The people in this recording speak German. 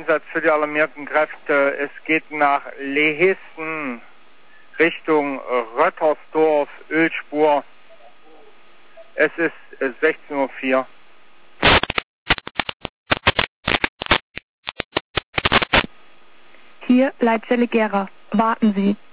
Einsatz für die alarmierten Kräfte. Es geht nach Lehissen, Richtung Röttersdorf, Ölspur. Es ist 16:04 Uhr. Hier Leitzelle Gera. Warten Sie.